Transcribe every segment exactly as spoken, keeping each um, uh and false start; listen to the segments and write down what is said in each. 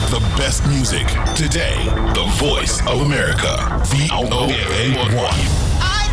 The best music today. The voice of America. V O A one.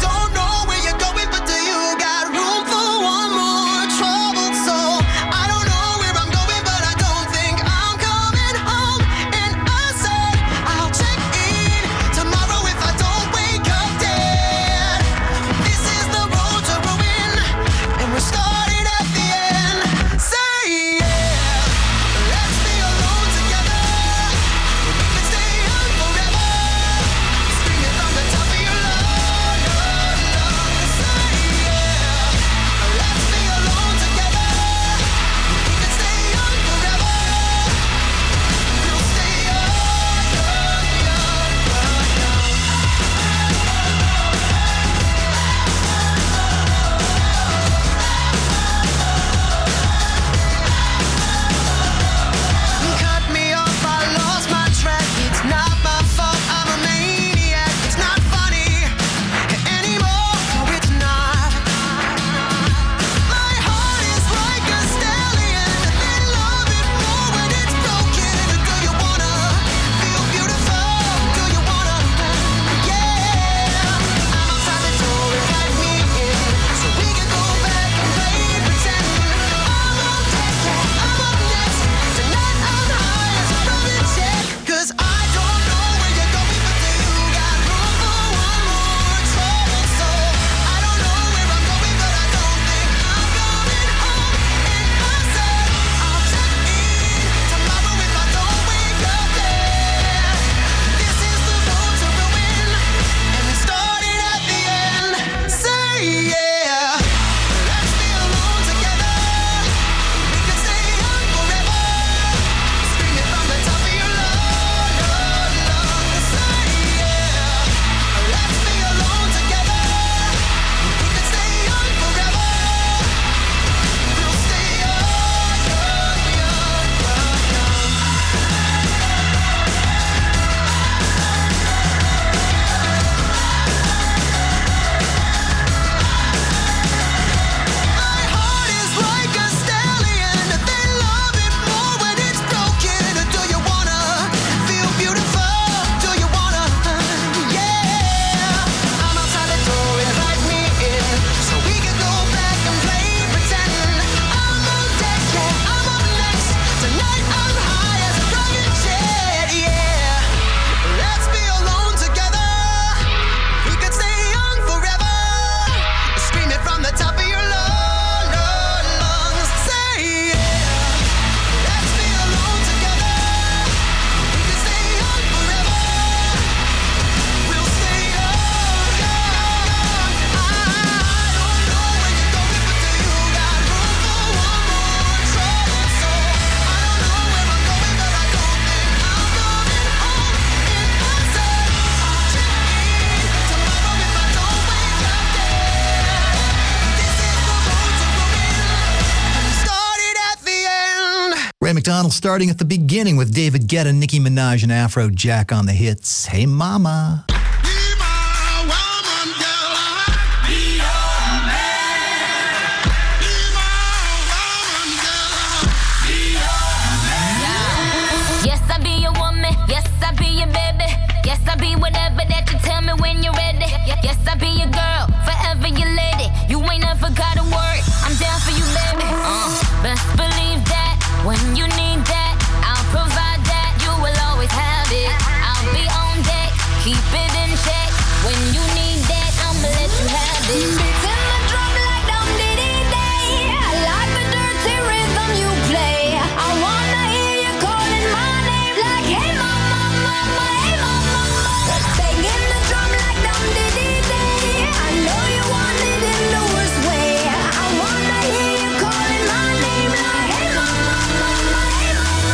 Ray McDonald starting at the beginning with David Guetta, Nicki Minaj, and Afrojack on the hits. Hey Mama. Yes, I be your woman. Yes, I be your baby. Yes, I be whatever that you tell me when you're ready. Yes, I be your girl, forever your lady. You ain't never gotta worry. I'm down for you, baby. Uh, best believe that when you need that, I'll provide that. You will always have it. I'll be on deck, keep it in check. When you need that, I'ma let you have it. Beats in the drum like dum diddy day. I like the dirty rhythm you play. I wanna hear you calling my name like hey mama, mama, hey mama. Banging the drum like dum diddy day. I know you want it in the worst way. I wanna hear you calling my name like hey mama, mama, hey mama.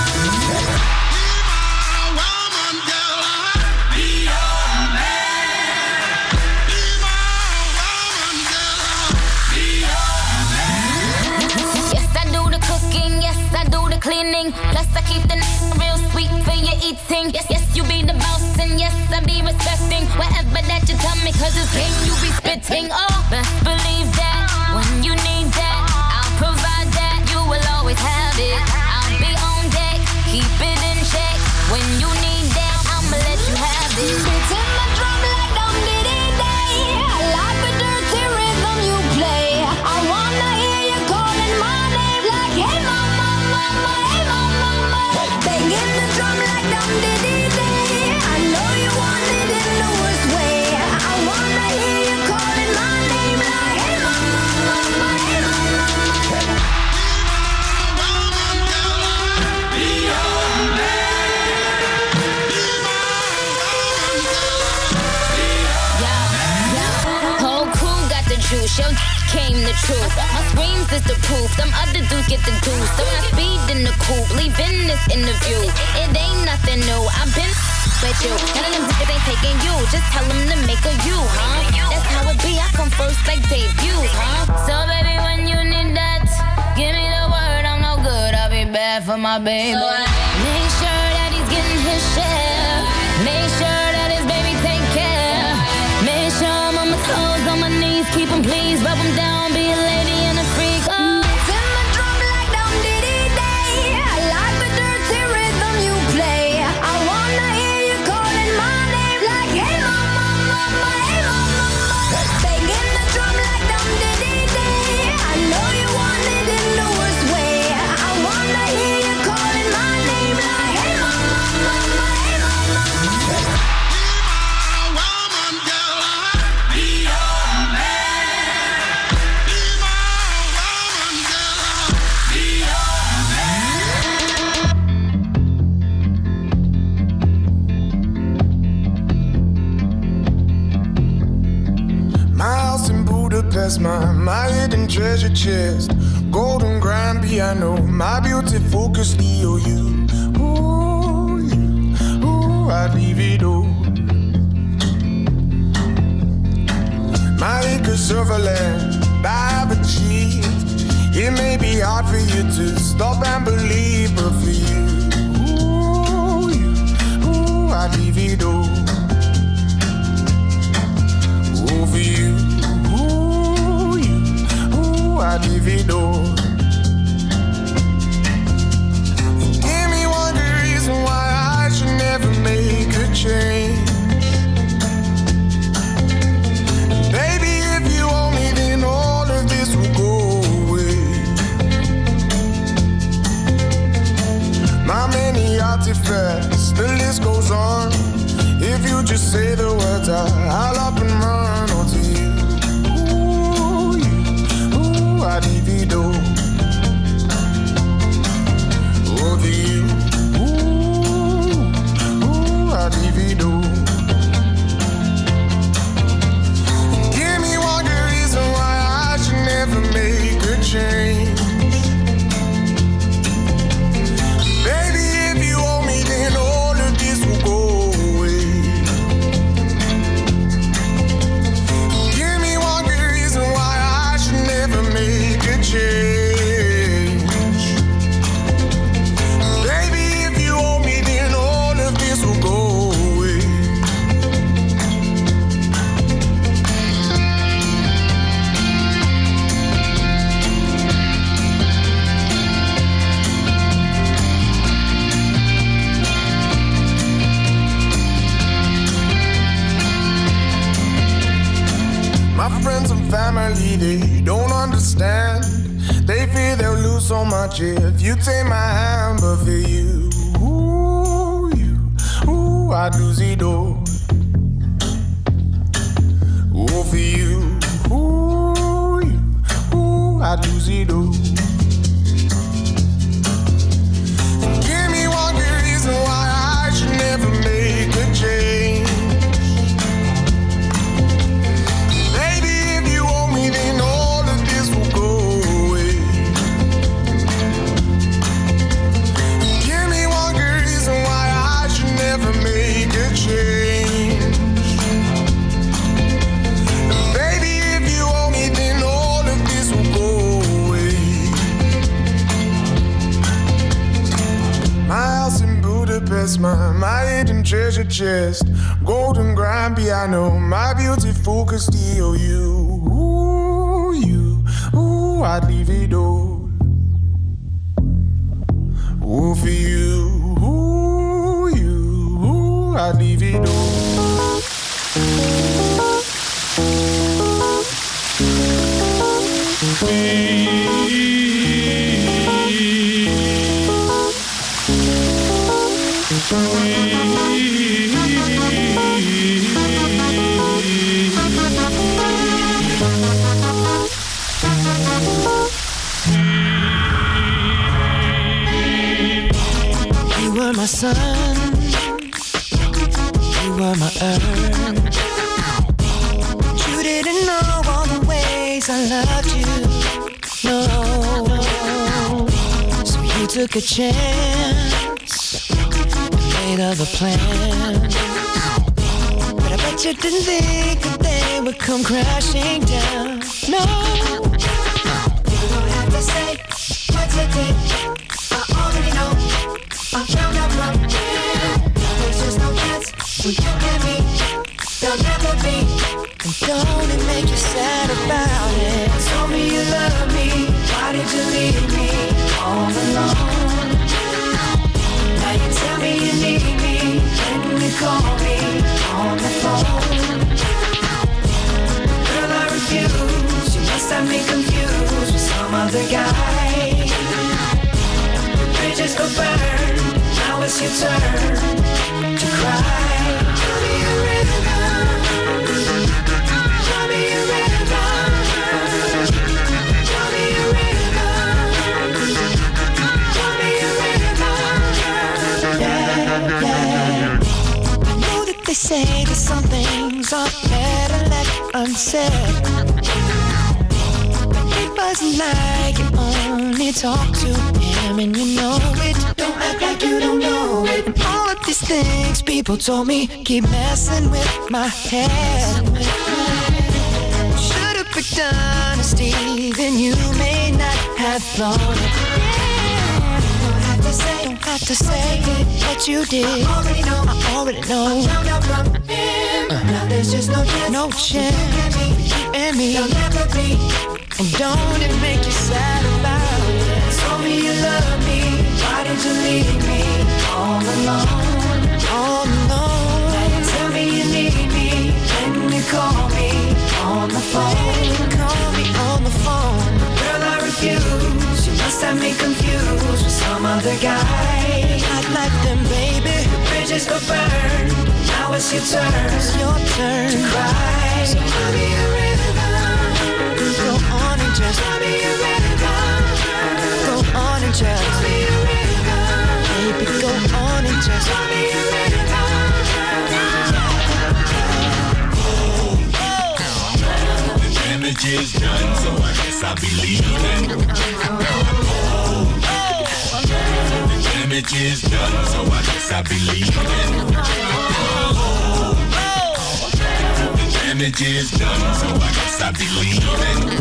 Yes, I do the cooking, yes, I do the cleaning. Plus, I keep the n- real sweet for your eating. Yes, yes, you be the boss, and yes, I be respecting whatever that you tell me, cause it's game you be spitting. Oh, best believe that when you need that, I'll provide that. You will always have it. I'll be on deck, keep it in check. When you need that, I'ma let you have it. It's in my drum like dum diddy day. I like the dirty rhythm you play. I wanna hear you calling my name like hey mama, mama, hey mama, mama. Banging the drum like dum diddy day. I know you want it in the worst way. I wanna hear you calling my name like hey mama, mama, hey mama, mama. Yo, came the truth. My screams is the proof. Them other dudes get the juice. So when I speed in the coupe, leaving this interview. It ain't nothing new. I've been with you. None of them niggas ain't taking you. Just tell them to make a you, huh? That's how it be. I come first like debuts, huh? So baby, when you need that, give me the word. I'm no good. I'll be bad for my baby. So make sure that he's getting his share. Make sure that his baby take care. Make sure I'm on my toes, on my knees. Keep him please, rub him down, be a lady and a freak. Oh. It's in my drum like dum diddy day. I like the dirty rhythm you play. I wanna hear you calling my name like hey mama, mama, hey mama, mama. Banging the drum like dum diddy day. I know you want it in the worst way. I wanna hear you calling my name like hey mama, mama, hey mama, mama. Budapest, my, my hidden treasure chest, golden grand piano, my beauty focus, E O U. Ooh, you, ooh, I'd leave it all. My acres of land I've achieved. It may be hard for you to stop and believe, but for you, ooh, you, ooh, I'd leave it all. Ooh, for you. I leave it all. Give me one good reason why I should never make a change. Baby, if you owe me, then all of this will go away. My many artifacts, the list goes on. If you just say the words, I'll up and run onto you. I divido over you. Ooh, ooh, I divido. Give me one good reason why I should never make a change. Baby, if you owe me, then all of this will go away. Give me one good reason why I should never make a change. Baby, if you owe me, then all of this will go away. My friends and family, they don't understand. They fear they'll lose so much if you take my hand. But for you, ooh, you, ooh, I'd lose it all. Ooh, for you, ooh, you, ooh, I'd lose it all. Give me one good reason why I should never make a change. Then all of this will go away. Give me one good reason why I should never make a change. Baby, if you owe me, then all of this will go away. My house in Budapest, my, my hidden treasure chest, golden grand piano, my beauty focus, E O U. I'd leave it all. Ooh, for you, ooh, you, la divido. You were my sun, you were my earth. You didn't know all the ways I loved you, no. So you took a chance, made other plans. But I bet you didn't think that they would come crashing down, no. You don't have to say what you did, I already know. I found out from here. There's just no chance when you and me, there'll never be. And don't it make you sad about it? Told me you love me, why did you leave me all alone? Now you tell me you need me, when you call me on the phone. Girl, I refuse, you must have me confused with some other guy. The bridges go burn, now it's your turn to cry. Tell me a rhythm, tell me a rhythm, tell me a rhythm, tell me a rhythm. Yeah, yeah. I know that they say that some things are better left unsaid, but it wasn't like you only talk to him and you know it. Don't act like you don't know it. And all of these things people told me keep messing with my head. Should've picked honesty, then you may not have thought it. Don't have to say, don't have to say what you did. I already know, I already know. I found out from him. Uh. Now there's just no chance, no chance. You and me, there'll never be. And don't it make you sad about it? Told me you love me, why did you leave me all alone? All alone. Now you tell me you need me, when you call me on the phone. Call me on the phone. Girl, I refuse, you must have me confused with some other guy. Not like them, baby. The bridges go burn, now it's your turn. It's your turn to cry. So tell me a rhythm, go on and just tell me a rhythm. Go on and just tell me a rhythm. Baby, go on and just tell me a rhythm. The damage is done, so I guess I'll be leaving. The damage is done, so I guess I'll be leaving. The damage is done, so I guess I'll be leaving.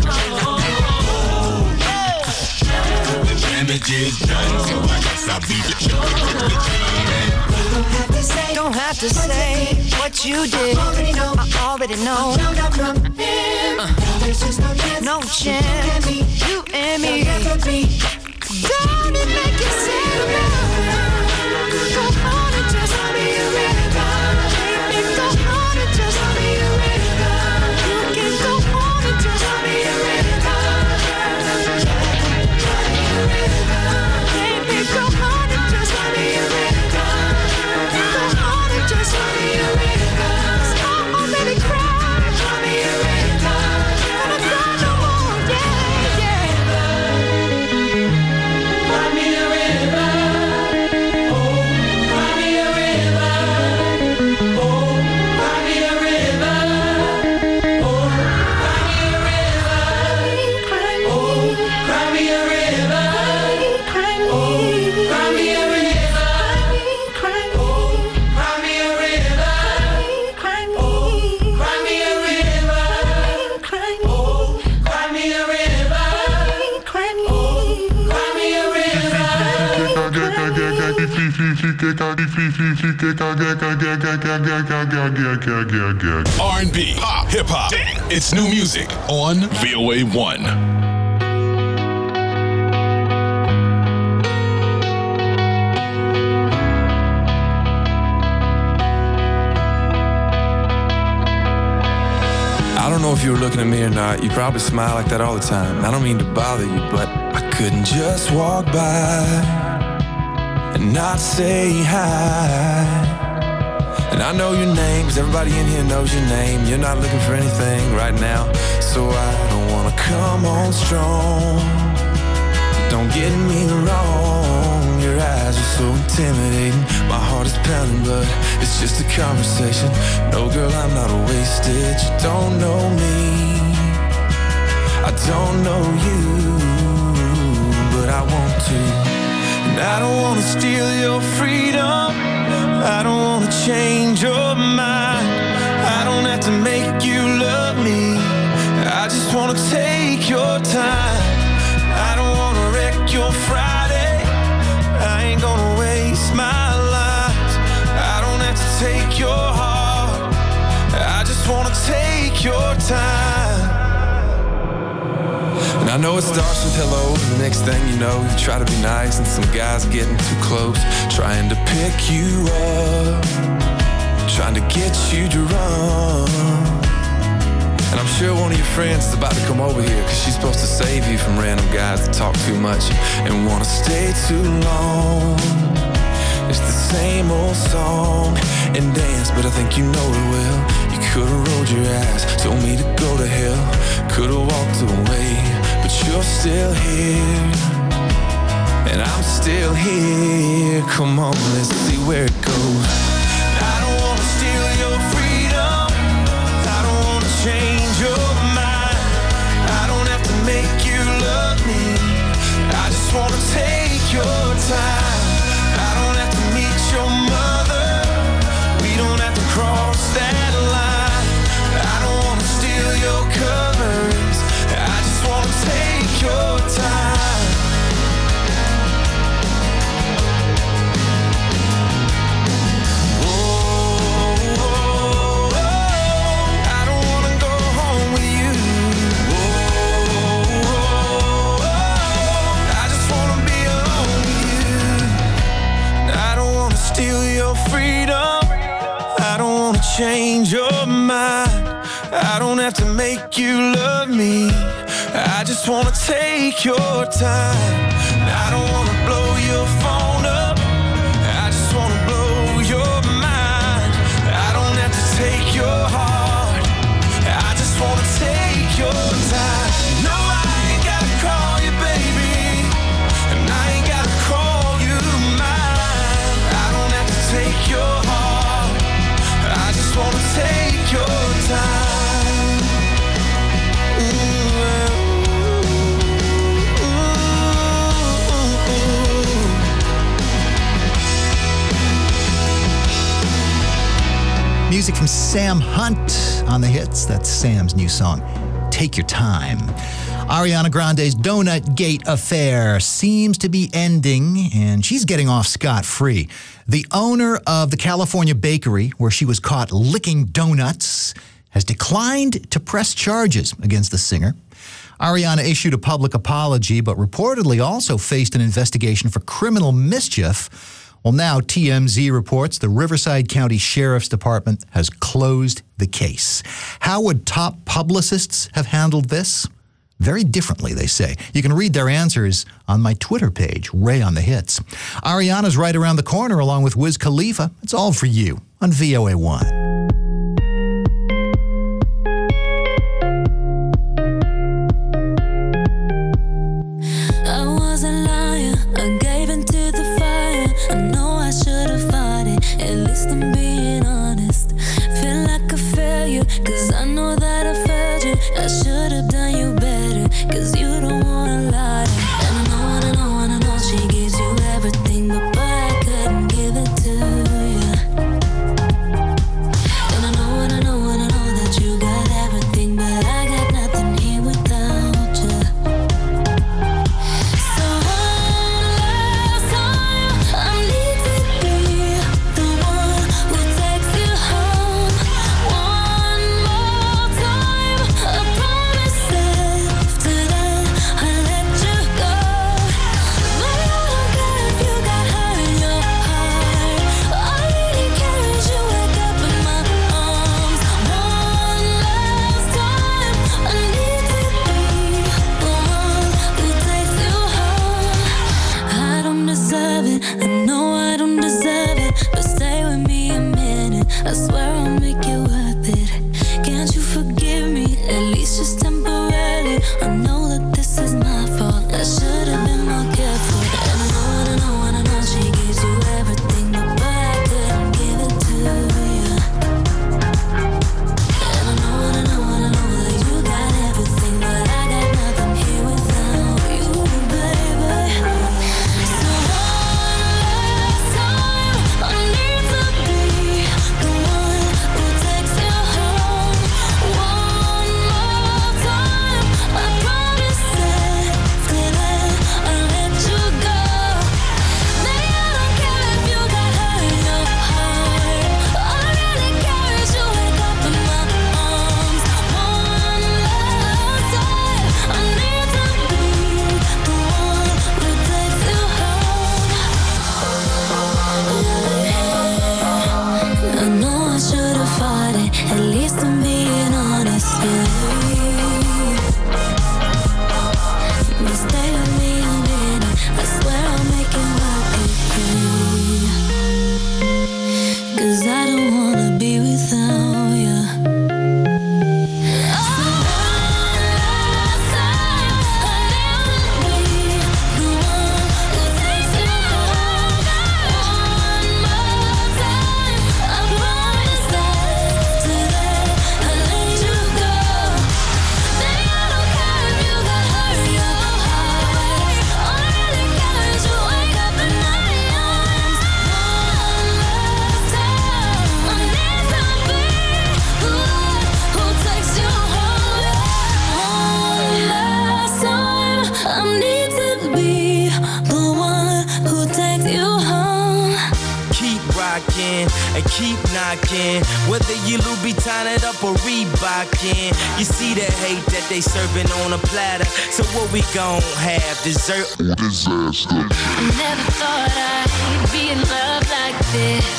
The damage is done, so I guess I'll be leaving. Don't have to say, don't have to say what you did. I already know, I already know. Found out from him. Uh. There's just no chance, no chance. You and me, don't it make you sad about it? Go on and just tell me a rhythm. Baby, go on and just tell me a rhythm. You can go on and just tell me a rhythm. Tell me a rhythm. Baby, go on and just tell me a rhythm. Go on and just tell me a rhythm. I'm already crying. Tell me a rhythm. Gonna cry no more, yeah, yeah. Cry me a rhythm. Oh, cry me a rhythm. Oh, cry me a rhythm. Oh, cry me a rhythm. Oh, cry me a rhythm. Oh, cry me a rhythm. R and B, pop, hip hop, it's new music on V O A one. if you were looking at me or not. You probably smile like that all the time. I don't mean to bother you, but I couldn't just walk by and not say hi. And I know your name, cause everybody in here knows your name. You're not looking for anything right now, so I don't wanna come on strong. Don't get me wrong, your eyes are so intimidating. My heart is pounding, but it's just a conversation. No, girl, I'm not wasted. You don't know me, I don't know you, but I want to. And I don't wanna steal your freedom, I don't wanna change your mind. I don't have to make you love me, I just wanna take your time. I don't wanna wreck your Friday, I ain't gonna waste my life. I don't have to take your heart, I just wanna take your time. And I know it starts with hello, and the next thing you know, you try to be nice, and some guy's getting too close, trying to pick you up, trying to get you to run. And I'm sure one of your friends is about to come over here, cause she's supposed to save you from random guys that talk too much and wanna stay too long. It's the same old song and dance, but I think you know it well. You could've rolled your eyes, told me to go to hell, could've walked away, but you're still here, and I'm still here. Come on, let's see where it goes. I don't wanna steal your freedom, I don't wanna change your mind. I don't have to make you love me, I just wanna take your time. I don't have to meet your mother, we don't have to cross that line. I don't wanna steal your covers, I just wanna take your time. Oh, oh, oh, I don't wanna go home with you. Oh, oh, oh, I just wanna be alone with you. I don't wanna steal your freedom, I don't wanna change your mind. I don't have to make you love me, I just wanna take your time. I don't wanna blow your phone up, I just wanna blow your mind. I don't have to take your heart, I just wanna take your time. No, I ain't gotta call you baby, and I ain't gotta call you mine. I don't have to take your heart, I just wanna take your time. Music from Sam Hunt on the hits. That's Sam's new song, Take Your Time. Ariana Grande's Donut Gate affair seems to be ending, and she's getting off scot-free. The owner of the California bakery where she was caught licking donuts has declined to press charges against the singer. Ariana issued a public apology, but reportedly also faced an investigation for criminal mischief. Well, now T M Z reports the Riverside County Sheriff's Department has closed the case. How would top publicists have handled this? Very differently, they say. You can read their answers on my Twitter page, Ray on the Hits. Ariana's right around the corner along with Wiz Khalifa. It's all for you on V O A one. Cause I know that I failed you, I should have done you better. Cause you don't wanna lie. And I know, and I know, and I know she gives you everything, but boy, I couldn't give it to you. I swear I'll make it worth it. Can't you forgive me, at least just temporarily? I know that this is my fault, I should have been more careful. And I know, and I know, and I know she gives you everything, but boy, I couldn't give it to you. And I know, and I know, and I know that you got everything, but I got nothing here without you, baby. So one last time, I need to be the one who takes you home. One more time, I promise that today I'll let you go. Maybe I don't care if you got hurt in your heart. All I really care is you wake up in my arms. One last time, I need to be the one who takes you home. I know I should have fought it, at least I'm being honest with you. But stay with me a minute, I swear I'll make it worth it. 'Cause I don't wanna be without you. So one last time, I need to be the one who takes you home. One more time, I promise that today I'll let you go. Baby, I don't care if you got hurt in your heart. All I really care is you wake up in my arms. One last time, I need to be the one who takes you home. One last time, I need to be the one who takes you home. Keep rocking and keep knocking. Whether you Louboutin it up or Reebokin, you see the hate that they serving on a platter. So what we gon' have? Dessert or disaster? I never thought I'd be in love like this.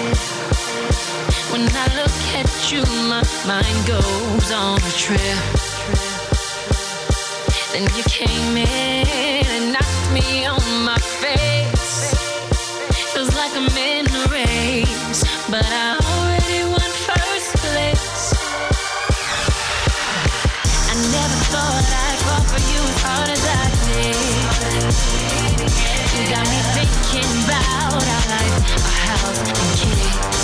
When I look at you, my mind goes on a trip. Then you came in and knocked me on my face. Feels like I'm in a race, but I already won first place. I never thought I'd fall for you as hard as I did. You got me thinking about our life, our house and kids.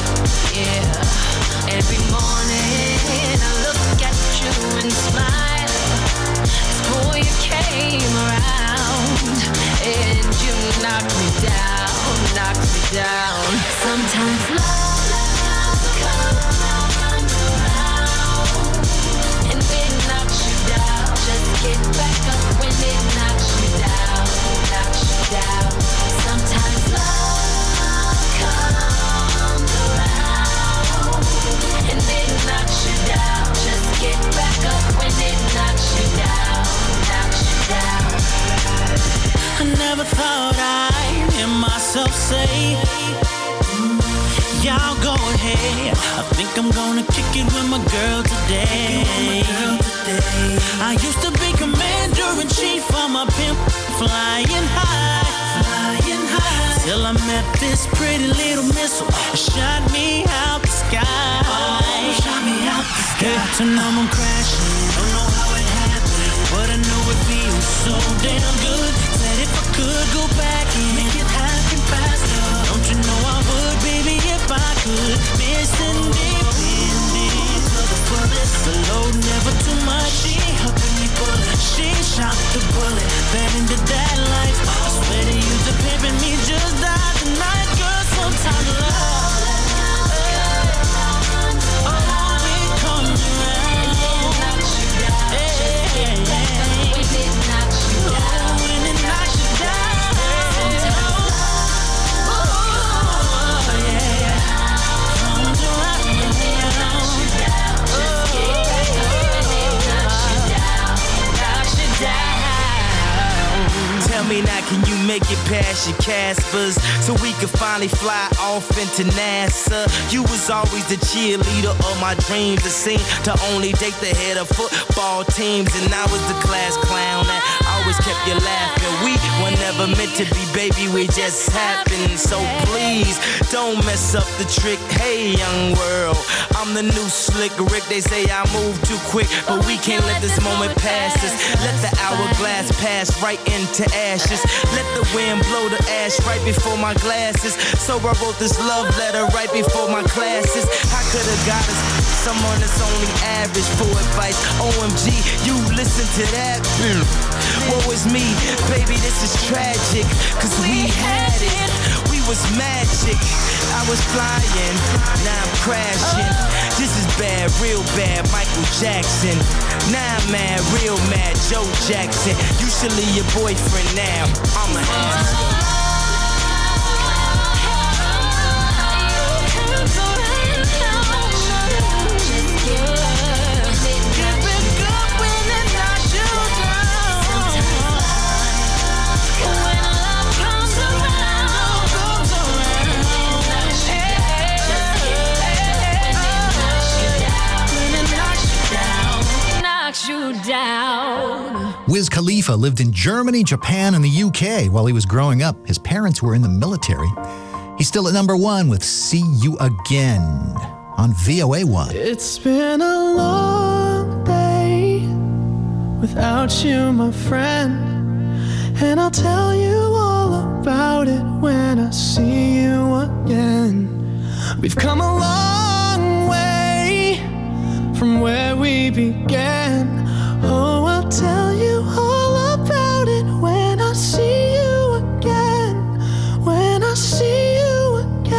Yeah, every morning I look at you and smile. Boy, you came around and you knocked me down, knocked me down. Sometimes love comes around and it knocks you down. Just get back up when it knocks you down, knocks you down. Sometimes love comes around and it knocks you down. Just get back up when it knocks you down, knocks you down. I never thought I'd hear myself say, mm, y'all go ahead. I think I'm gonna kick it with my girl today. I used to be commander-in-chief of my pimp, flying high, flying high. Till I met this pretty little missile, it shot me out the sky. Oh, shot me out the sky. Captain, I'm crashing, don't know how it happened, but I know it feels so damn good. Said if I could go back and make it happen faster, don't you know I would, baby, if I could. Missing deep in to the fullest, the load never too much. She helping me pull it, she shot the bullet, fell into that life. I swear to you, the pimping me just died tonight, girl. Sometimes love, oh, it comes around. Hey, hey, hey. When it knocks you down, when it knocks you down. Oh, yeah. Comes around. when it knocks you down. Just get back up when it knocks you down, knocks you down. Tell me now, can you make it past your Caspers so we could finally fly off into NASA? You was always the cheerleader of my dreams, the scene to only date the head of football teams, and I was the class clown that always kept you laughing. We were never meant to be, baby, we just happened. So please don't don't mess up the trick. Hey, young world, I'm the new slick Rick. They say I move too quick, but we can't let this moment pass us. Let the hourglass pass right into ashes. Let the wind blow the ash right before my glasses. So I wrote this love letter right before my classes. I could have got us someone that's only average for advice. O M G, you listen to that? Mm. Woe is me, baby, this is tragic. Cause we had it, we was magic. I was flying, now I'm crashing. This is bad, real bad, Michael Jackson. Now I'm mad, real mad, Joe Jackson. You should leave your boyfriend now, I'm a ass. You down. Wiz Khalifa lived in Germany, Japan, and the U K while he was growing up. His parents were in the military. He's still at number one with See You Again on V O A one. It's been a long day without you, my friend, and I'll tell you all about it when I see you again. We've come a long way from where we began. Oh, I'll tell you all about it when I see you again. When I see you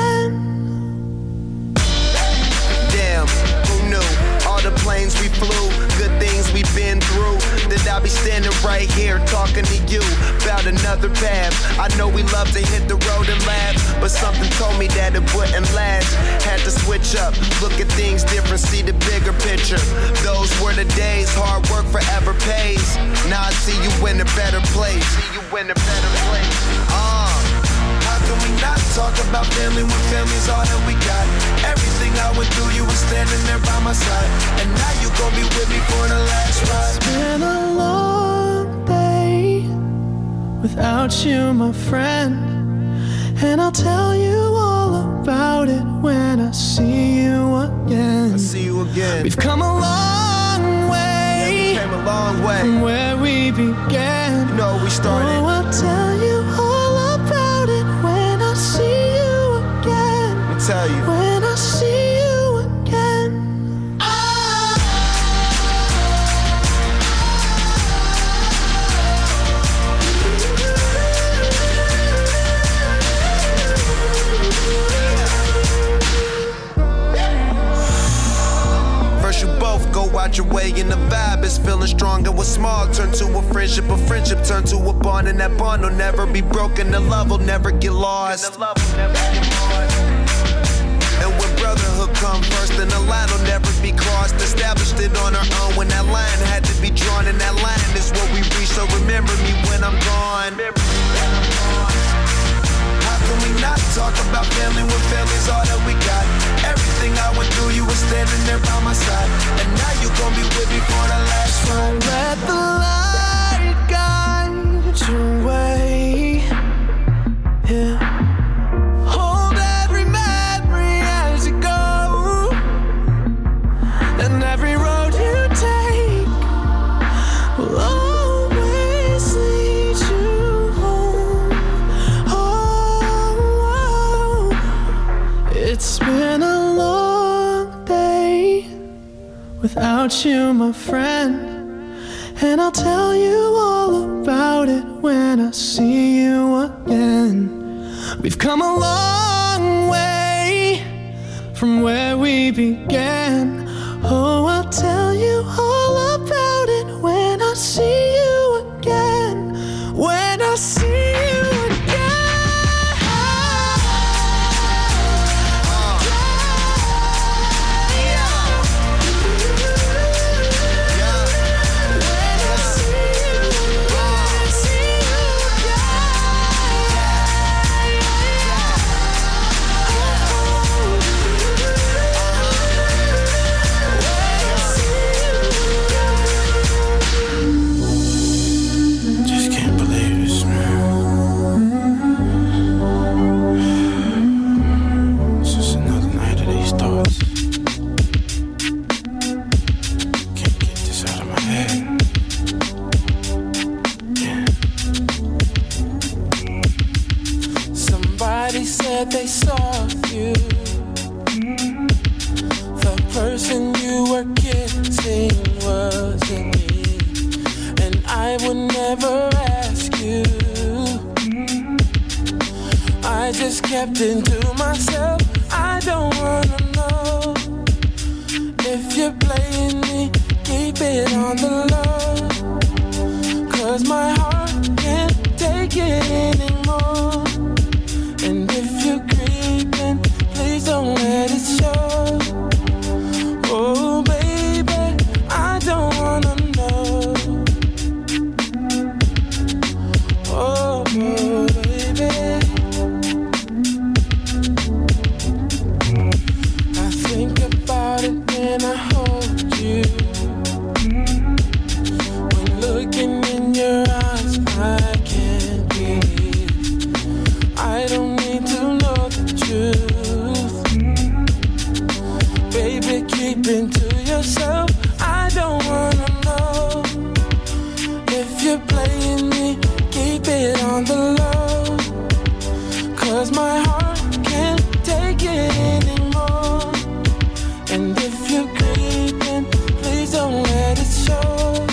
again. Damn, who knew? All the planes we flew, good things we've been through. That I'll be standing right here talking to you about another path. I know we love to hit the road and laugh, but something told me that it wouldn't last. Had to switch up, look at things different, see the bigger picture. Those were the days, hard work forever pays. Now I see you in a better place. See you in a better place. Uh, how can we not talk about family when family's all that we got? Everything I went through, you were standing there by my side, and now you gon' be with me for the last ride. It's been a long day without you, my friend, and I'll tell you all about it when I see you again. I see you again. We've come a long way, yeah, we came a long way from where we began. You know we started. Oh, I'll tell you all about it when I see you again. Let me tell you. When I see you again. First you both go out your way and the vibe is feeling strong. And what's small turn to a friendship, a friendship turn to a bond, and that bond will never be broken. The love will never get lost. And, the love will never get lost. And when brotherhood come first, then the line will never be crossed. Established it on our own when that line had to be drawn, and that line is what we reach. So remember me when I'm gone. How can we not talk about family when family's all that we got? Everything I went through, you were standing there by my side, and now you gon' be with me for the last ride. Let the light guide your way. Yeah. Hold every memory as you go, and every road you take will always lead you home. Oh, it's been a long day without you, my friend, and I'll tell you all about it when I see you again. We've come a long way from where we began. Oh, I'll tell you all about it when I see you again. When I see you again. kept it to myself. I don't wanna know if you're playing me. Keep it on the low, 'cause my heart can't take it anymore. And if you're creeping, please don't let it show. Oh baby, I don't wanna know. Oh baby, I think about it when I hold you. When looking in your eyes, I can't breathe. I don't need to know the truth. Baby, keep it to yourself. I don't wanna know if you're playing me. Keep it on the low, 'cause my heart can't take it anymore. And if you're creeping, please don't let it show.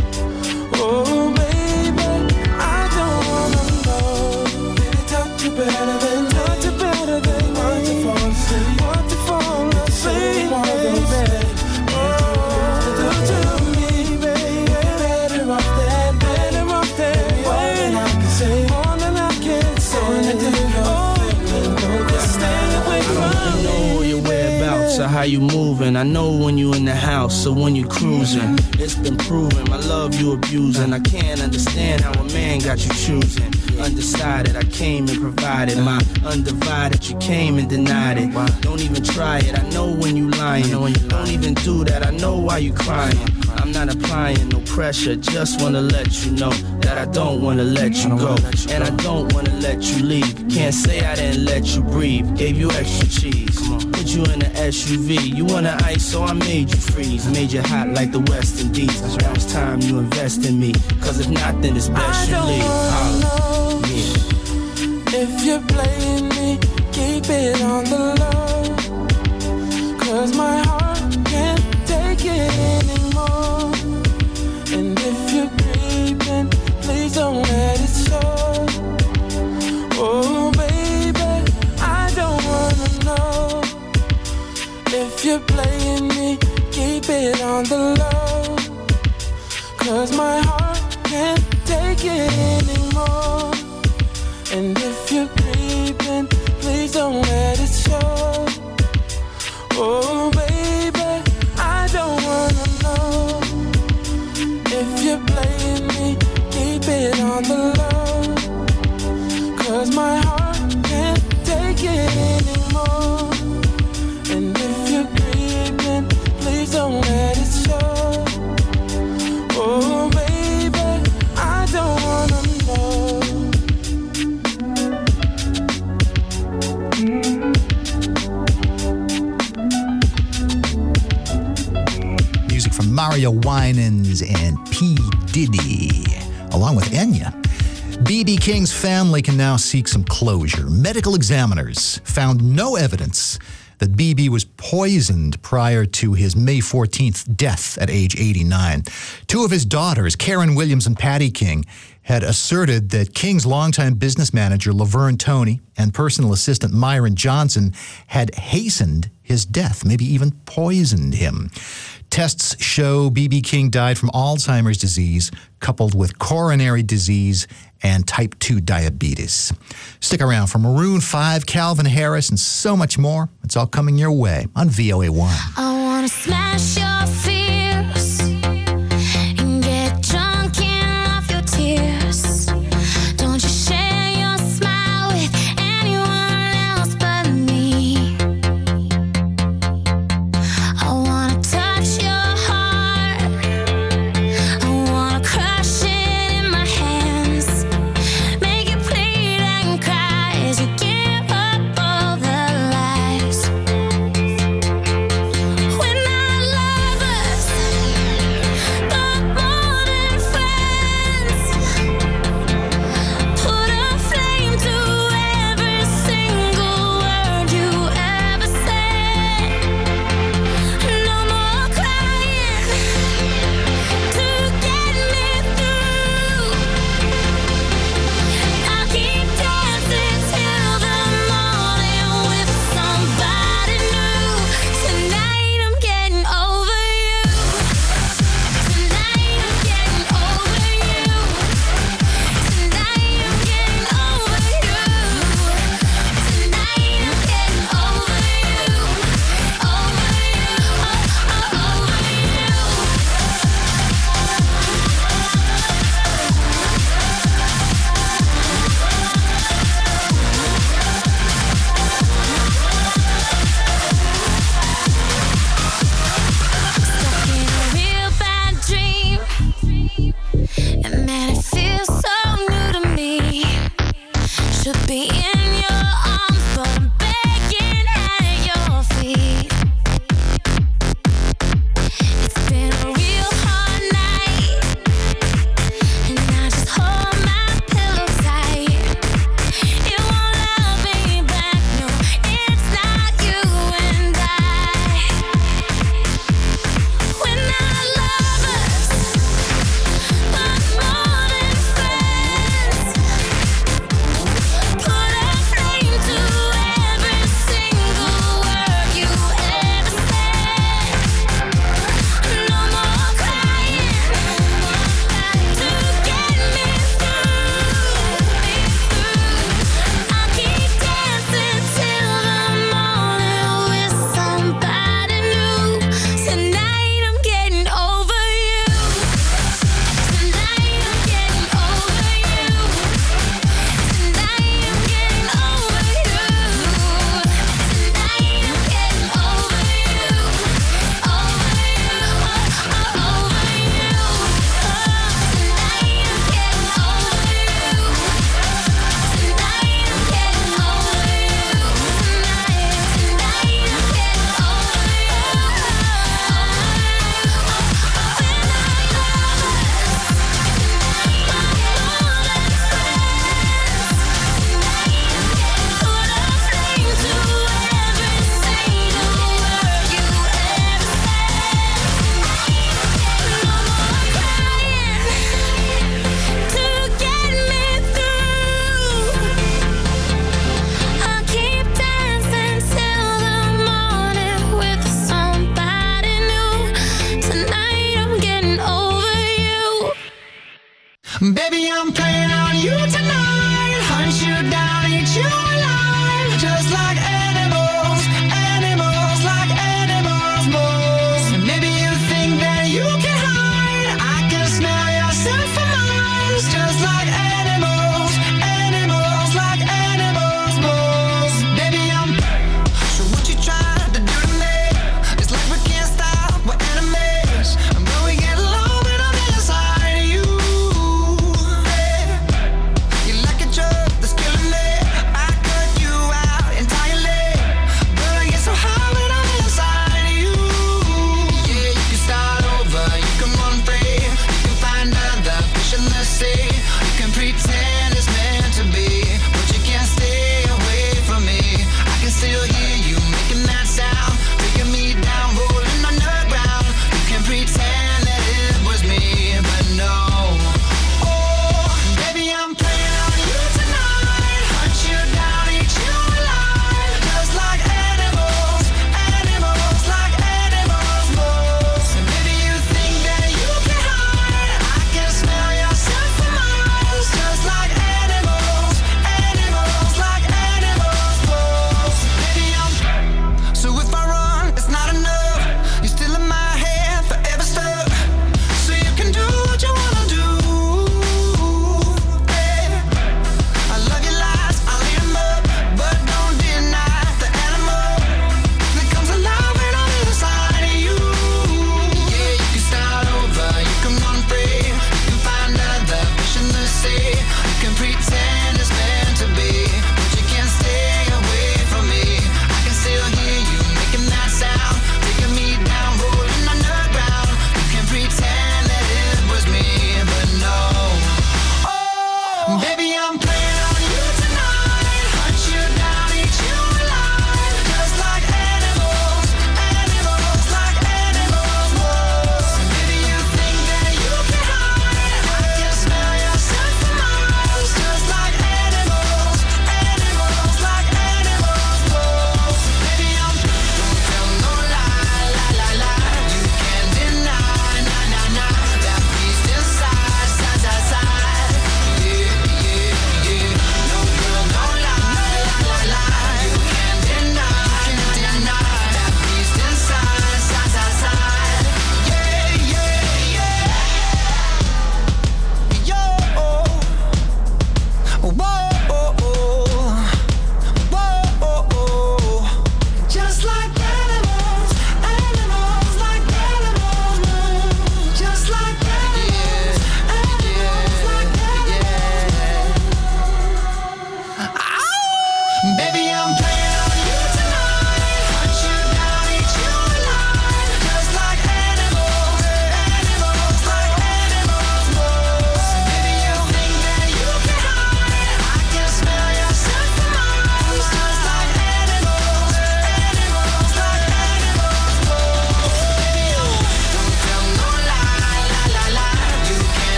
Oh baby, I don't wanna know. Did it touch you better than touch you better than want to fall asleep? Want to fall asleep, baby. Oh, do to me, baby. Better off that, better off that way. I can say more than I can say. Oh, just stay away from I know your whereabouts or how you moving. I know when you in the house or when you cruising. It's been proven, my love you abusing. I can't understand how a man got you choosing. Undecided, I came and provided my undivided. You came and denied it. Don't even try it. I know when you lying. Don't even do that. I know why you crying. I'm not applying no pressure. Just wanna let you know that I don't wanna let you go, and I don't wanna let you leave. Can't say I didn't let you breathe. Gave you extra cheese. Put you in the S U V. You wanna ice, so I made you freeze. Made you hot like the West Indies. Now it's time you invest in me. 'Cause if not, then it's best I you don't leave. wanna know Yeah. if you're playing me. Keep it on the low, 'cause my heart can't take it anymore. And if you're creeping, please don't let it show. Oh baby, I don't wanna know if you're playing me. Keep it on the low, 'cause my heart can't take it anymore. And if you're creeping, please don't let it show. Oh baby, I don't wanna know if you're playing me. Keep it on the low, 'cause my heart can't take it anymore. And if you're creeping, please don't let it show. Oh baby, I don't wanna know. Music from Mario Winans and P. Diddy, along with Enya. B B. King's family can now seek some closure. Medical examiners found no evidence that B B was poisoned prior to his May fourteenth death at age eighty-nine. Two of his daughters, Karen Williams and Patty King, had asserted that King's longtime business manager, Laverne Toney, and personal assistant Myron Johnson had hastened his death, maybe even poisoned him. Tests show B B. King died from Alzheimer's disease, coupled with coronary disease and type two diabetes. Stick around for Maroon five, Calvin Harris, and so much more. It's all coming your way on V O A one. I wanna smash your fears and get drunk and off your tears. Don't you share your smile with anyone else but me. I wanna touch your heart. I wanna crush it in my hands. Make it bleed and cry as you give up all the lies. When I love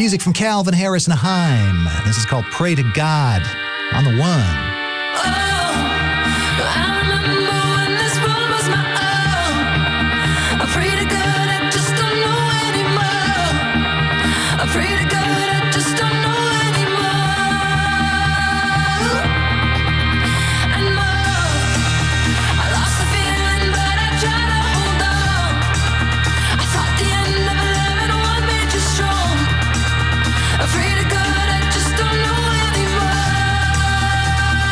Music from Calvin Harris and Haim. This is called Pray to God on the one. I remember when this world was my own. I pray to God, I just don't know anymore. I pray to God, I just don't know anymore. And more, I lost the feeling, but I try to hold on. I thought the end of eleven one made you strong. I pray to God, I just don't know anymore.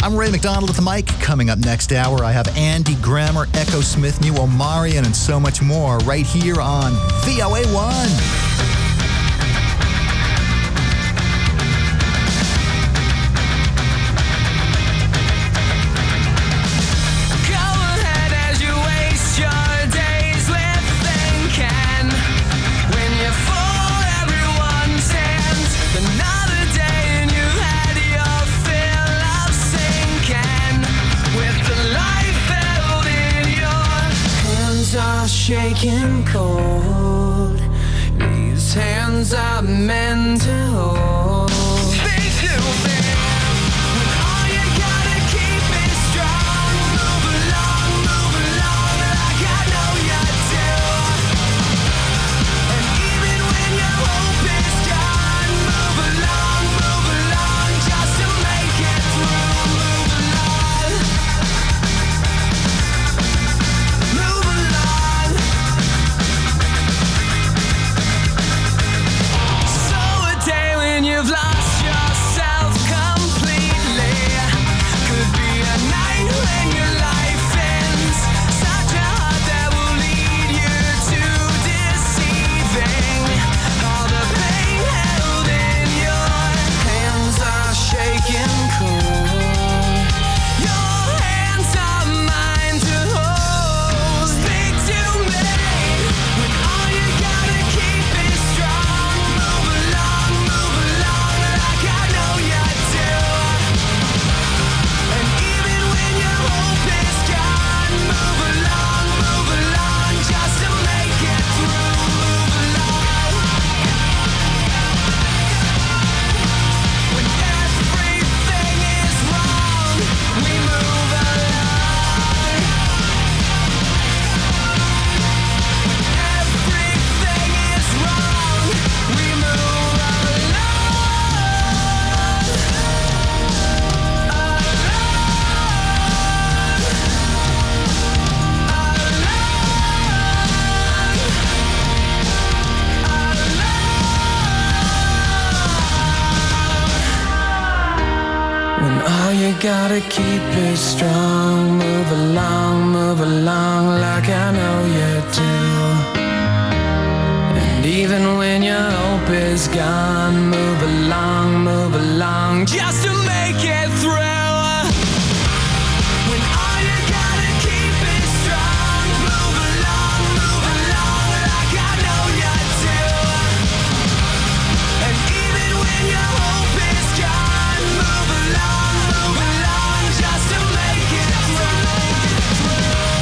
I'm Ray McDonald at the mic. Coming up next hour, I have Andy Grammer, Echo Smith, New Omarion, and so much more right here on V O A one. Shaking cold, these hands are meant to hold. Speak to me when all you gotta keep is strong. Move along, move along like I know you do. And even when your hope is gone, move along, move along just to make it through. Move along, move along. You've lost yourself completely. Could be a night when your life ends. Such a heart that will lead you to deceiving. All the pain held in your hands are shaking cold. Your hands are mine to hold. Speak to me when all you gotta keep is strong. Move along, move along like I know you do. And even when your hope is gone, move along, move along just to make it through. Move along when everything is wrong. We move along when everything is wrong. We move along. When all you gotta keep is strong, move along, move along like I know you do. And even when your hope is gone, move along, move along just to make it through. When all you gotta keep is strong, move along, move along like I know you do. And even when your hope is gone, move along, move along just to make it through.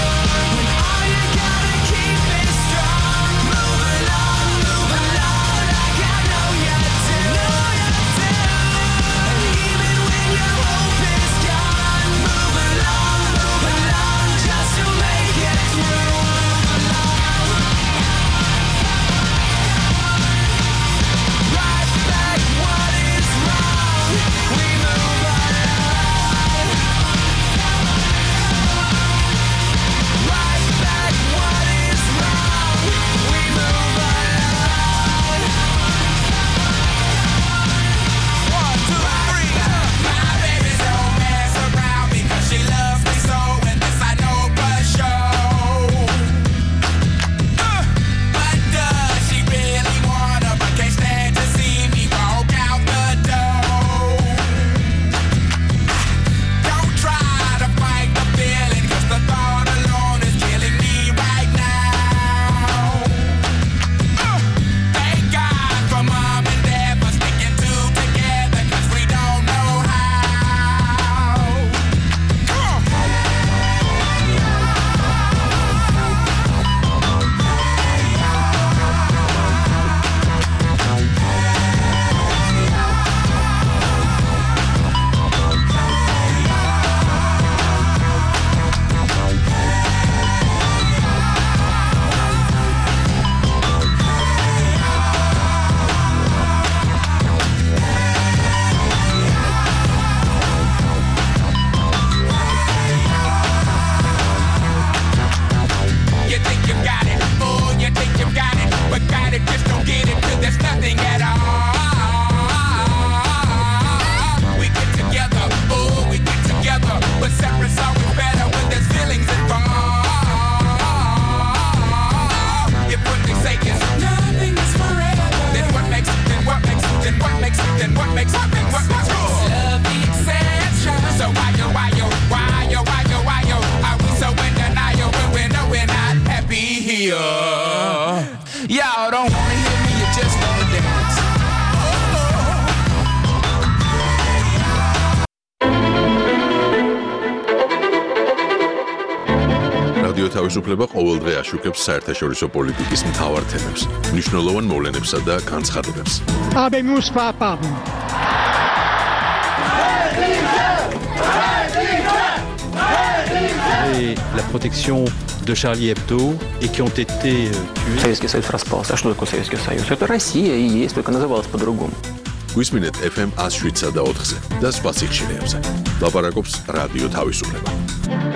Y'all don't wanna hear me, you just wanna dance. რადიო თავისუფლება ყოველდღე აშუქებს საერთაშორისო პოლიტიკის მთავარ თემებს, მნიშვნელოვან მოვლენებსა და განცხადებებს. Habemus papam. Et la protection de Charlie Hebdo et qui ont été tués. Советский Союз распался. А что такое Советский Союз? Это Россия и есть, только называлась по-другому. გვისმინეთ эф эм one oh seven და ოთხზე და სხვა სიხშირეებზე. ლაპარაკობს რადიო თავისუფლება.